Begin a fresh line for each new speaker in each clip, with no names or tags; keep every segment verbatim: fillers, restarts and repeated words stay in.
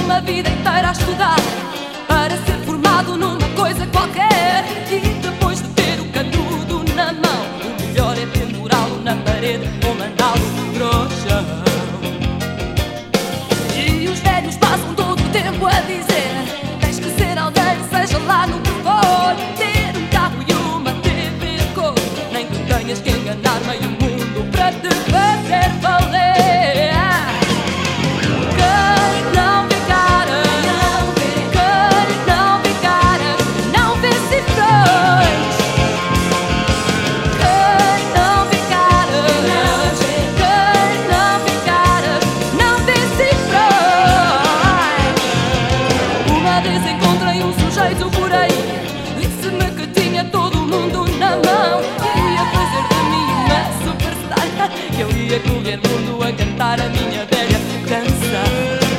uma vida inteira a estudar para ser formado numa coisa qualquer. E depois de ter o canudo na mão, o melhor é pendurá-lo na parede ou mandá-lo pro chão. E os velhos passam todo o tempo a dizer: tens que ser alguém, seja lá no que for. Ter um carro e uma T V a cor, nem que tenhas que enganar meio mundo para te fazer valer. Eu ia correr mundo a cantar a minha velha canção.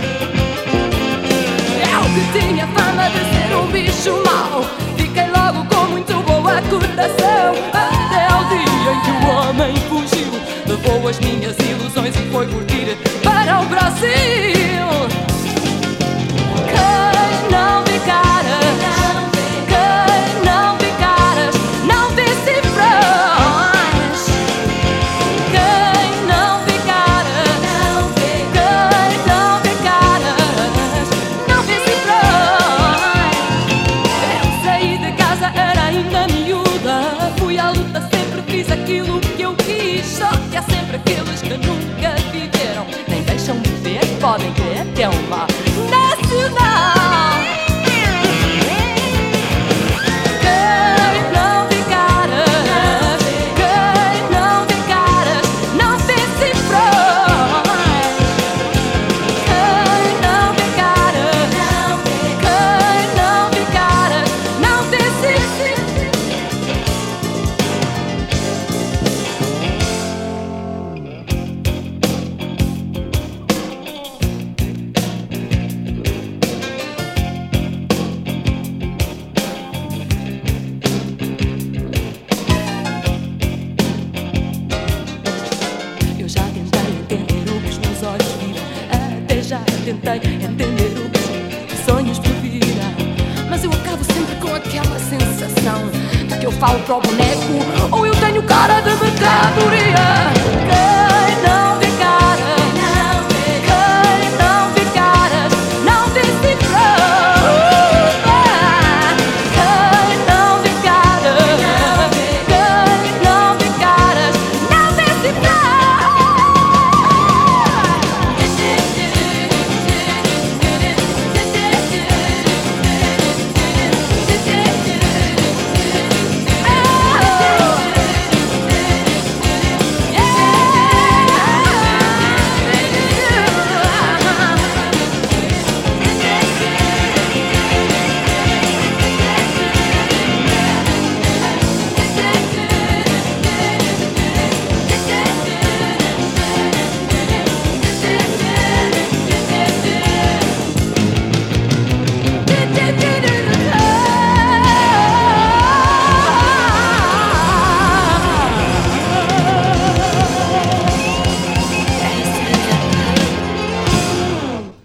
Eu que tinha fama de ser um bicho mau, fiquei logo com muito boa coração. Até ao dia em que o homem fugiu, levou as minhas ilusões e foi curtir para o Brasil. Quem não vê caras, quem não vê caras, não vê cifrões. Aquilo que eu quis, só que há sempre aqueles que nunca viveram, nem deixam de ver, podem crer até uma nacional. Quem não vê caras, quem não vê caras, não vê cifrões. Quem não vê caras, quem não vê caras, não vê cifrões. Tentei entender o que os sonhos previram, mas eu acabo sempre com aquela sensação de que eu falo para o boneco ou eu tenho cara de mercadoria.